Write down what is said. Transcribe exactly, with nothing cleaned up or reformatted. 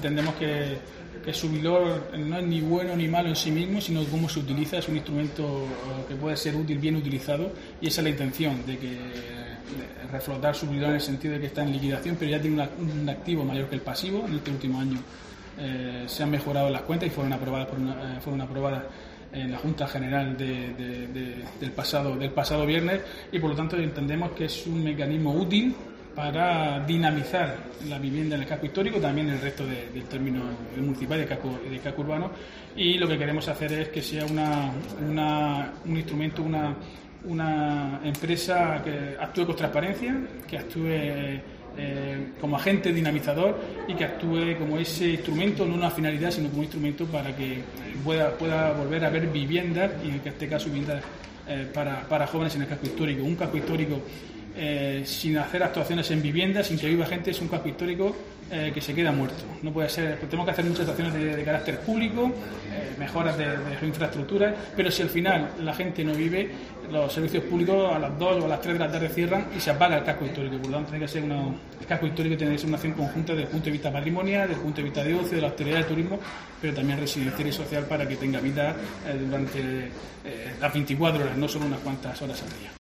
entendemos que, que Subvilor no es ni bueno ni malo en sí mismo, sino cómo se utiliza. Es un instrumento que puede ser útil, bien utilizado, y esa es la intención, de que de reflotar Subvilor en el sentido de que está en liquidación, pero ya tiene una, un activo mayor que el pasivo. En este último año eh, se han mejorado las cuentas y fueron aprobadas por una, eh, fueron aprobadas en la Junta General de, de, de, del pasado del pasado viernes, y por lo tanto entendemos que es un mecanismo útil para dinamizar la vivienda en el casco histórico, también en el resto de, del término municipal y de casco, de casco urbano, y lo que queremos hacer es que sea una, una, un instrumento, una, una empresa que actúe con transparencia, que actúe eh, como agente dinamizador y que actúe como ese instrumento, no una finalidad, sino como un instrumento para que pueda, pueda volver a haber viviendas, y en este caso viviendas eh, para, para jóvenes en el casco histórico. Un casco histórico Eh, sin hacer actuaciones en viviendas, sin que viva gente, es un casco histórico eh, que se queda muerto. No puede ser, tenemos que hacer muchas acciones de, de carácter público, eh, mejoras de, de su infraestructura, pero si al final la gente no vive, los servicios públicos a las dos o a las tres de la tarde cierran y se apaga el casco histórico. Por lo tanto, tiene que ser una, el casco histórico tiene que ser una acción conjunta desde el punto de vista patrimonial, desde el punto de vista de ocio, de la hostelería, del turismo, pero también residencial y social, para que tenga vida eh, durante eh, las veinticuatro horas, no solo unas cuantas horas al día.